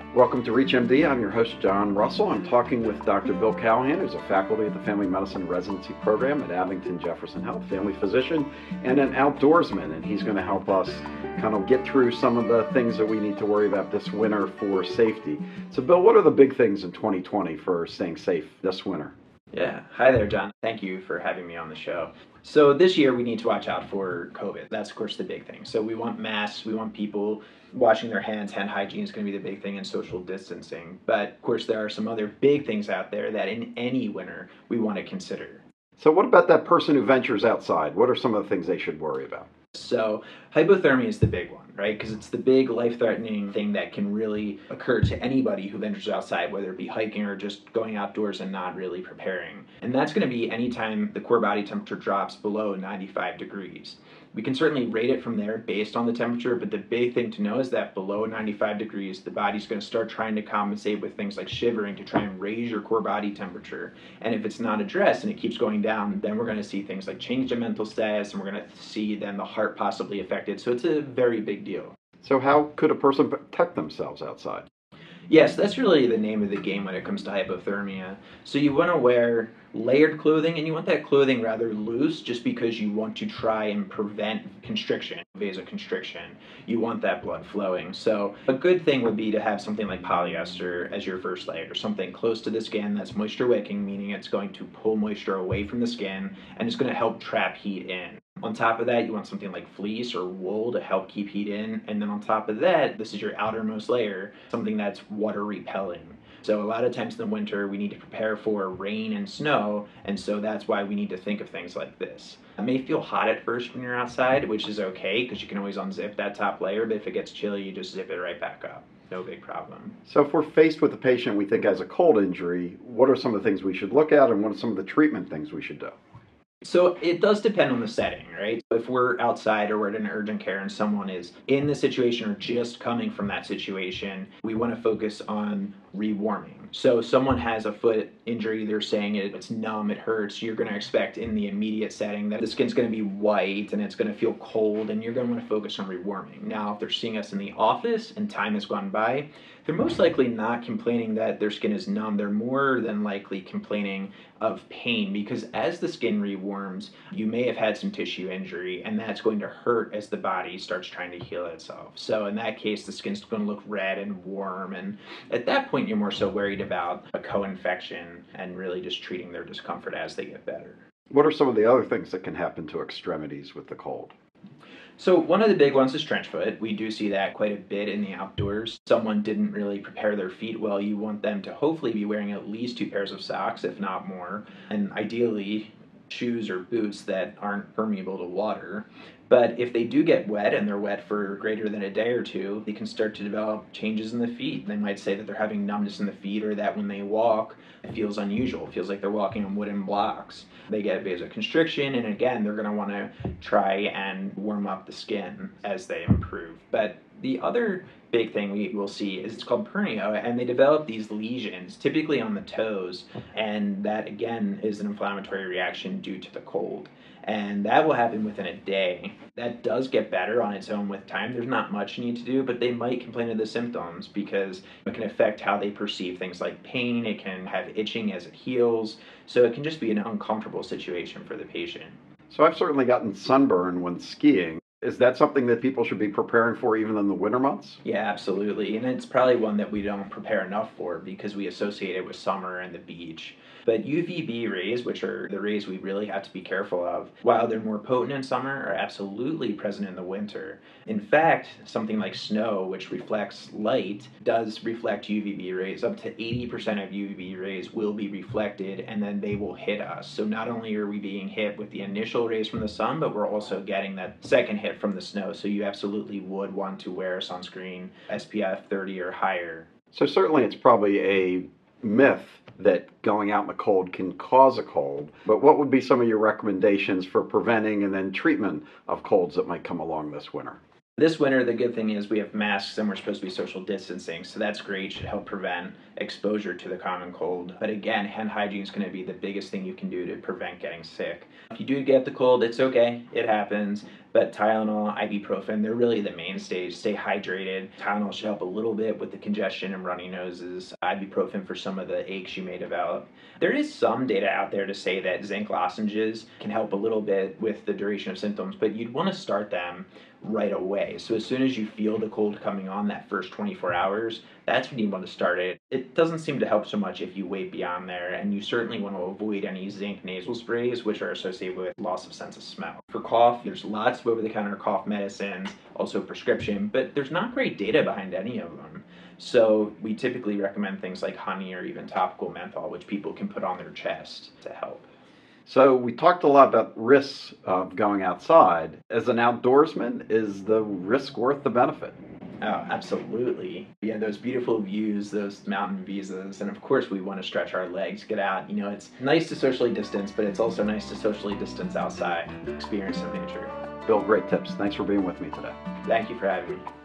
Welcome to ReachMD. I'm your host, John Russell. I'm talking with Dr. Bill Callahan, who's a faculty at the Family Medicine Residency Program at Abington Jefferson Health, family physician, and an outdoorsman. And he's going to help us kind of get through some of the things that we need to worry about this winter for safety. So, Bill, what are the big things in 2020 for staying safe this winter? Yeah. Hi there, John. Thank you for having me on the show. So this year we need to watch out for COVID. That's, of course, the big thing. So we want masks. We want people washing their hands. Hand hygiene is going to be the big thing, and social distancing. But, of course, there are some other big things out there that in any winter we want to consider. So what about that person who ventures outside? What are some of the things they should worry about? So hypothermia is the big one, right? Because it's the big life-threatening thing that can really occur to anybody who ventures outside, whether it be hiking or just going outdoors and not really preparing. And that's going to be anytime the core body temperature drops below 95 degrees. We can certainly rate it from there based on the temperature, but the big thing to know is that below 95 degrees, the body's going to start trying to compensate with things like shivering to try and raise your core body temperature. And if it's not addressed and it keeps going down, then we're going to see things like change in mental status, and we're going to see then the heart possibly affected. So it's a very big deal. So how could a person protect themselves outside? Yes, that's really the name of the game when it comes to hypothermia. So you want to wear layered clothing, and you want that clothing rather loose just because you want to try and prevent constriction, vasoconstriction. You want that blood flowing. So a good thing would be to have something like polyester as your first layer, something close to the skin that's moisture wicking, meaning it's going to pull moisture away from the skin and it's going to help trap heat in. On top of that, you want something like fleece or wool to help keep heat in. And then on top of that, this is your outermost layer, something that's water repelling. So a lot of times in the winter, we need to prepare for rain and snow, and so that's why we need to think of things like this. It may feel hot at first when you're outside, which is okay because you can always unzip that top layer, but if it gets chilly, you just zip it right back up. No big problem. So if we're faced with a patient we think has a cold injury, what are some of the things we should look at, and what are some of the treatment things we should do? So it does depend on the setting, right? If we're outside or we're at an urgent care and someone is in the situation or just coming from that situation, we want to focus on rewarming. So someone has a foot injury, they're saying it's numb, it hurts, you're going to expect in the immediate setting that the skin's going to be white and it's going to feel cold, and you're going to want to focus on rewarming. Now, if they're seeing us in the office and time has gone by, they're most likely not complaining that their skin is numb. They're more than likely complaining of pain, because as the skin rewarms, you may have had some tissue injury, and that's going to hurt as the body starts trying to heal itself. So in that case, the skin's going to look red and warm, and at that point, you're more so worried about a co-infection and really just treating their discomfort as they get better. What are some of the other things that can happen to extremities with the cold? So one of the big ones is trench foot. We do see that quite a bit in the outdoors. Someone didn't really prepare their feet well. You want them to hopefully be wearing at least 2 pairs of socks, if not more, and ideally shoes or boots that aren't permeable to water. But if they do get wet and they're wet for greater than a day or two, they can start to develop changes in the feet. They might say that they're having numbness in the feet, or that when they walk, it feels unusual. It feels like they're walking on wooden blocks. They get vasoconstriction, and again, they're going to want to try and warm up the skin as they improve. But the other big thing we will see is it's called pernio, and they develop these lesions, typically on the toes, and that again is an inflammatory reaction due to the cold. And that will happen within a day. That does get better on its own with time. There's not much you need to do, but they might complain of the symptoms because it can affect how they perceive things like pain. It can have itching as it heals. So it can just be an uncomfortable situation for the patient. So I've certainly gotten sunburn when skiing. Is that something that people should be preparing for even in the winter months? Yeah, absolutely. And it's probably one that we don't prepare enough for because we associate it with summer and the beach. But UVB rays, which are the rays we really have to be careful of, while they're more potent in summer, are absolutely present in the winter. In fact, something like snow, which reflects light, does reflect UVB rays. Up to 80% of UVB rays will be reflected, and then they will hit us. So not only are we being hit with the initial rays from the sun, but we're also getting that second hit from the snow. So you absolutely would want to wear sunscreen SPF 30 or higher. So certainly it's probably a myth that going out in the cold can cause a cold, but what would be some of your recommendations for preventing and then treatment of colds that might come along this winter? This winter, the good thing is we have masks and we're supposed to be social distancing, so that's great. Should help prevent exposure to the common cold. But again, hand hygiene is going to be the biggest thing you can do to prevent getting sick. If you do get the cold, it's okay. It happens. But Tylenol, ibuprofen, they're really the mainstays. Stay hydrated. Tylenol should help a little bit with the congestion and runny noses. Ibuprofen for some of the aches you may develop. There is some data out there to say that zinc lozenges can help a little bit with the duration of symptoms, but you'd want to start them right away. So as soon as you feel the cold coming on, that first 24 hours, that's when you want to start it. It doesn't seem to help so much if you wait beyond there, and you certainly want to avoid any zinc nasal sprays, which are associated with loss of sense of smell. For cough, there's lots of over-the-counter cough medicines, also prescription, but there's not great data behind any of them. So we typically recommend things like honey or even topical menthol, which people can put on their chest to help. So we talked a lot about risks of going outside. As an outdoorsman, is the risk worth the benefit? Oh, absolutely. Yeah, those beautiful views, those mountain visas, and of course we want to stretch our legs, get out. It's nice to socially distance, but it's also nice to socially distance outside, experience some nature. Bill, great tips. Thanks for being with me today. Thank you for having me.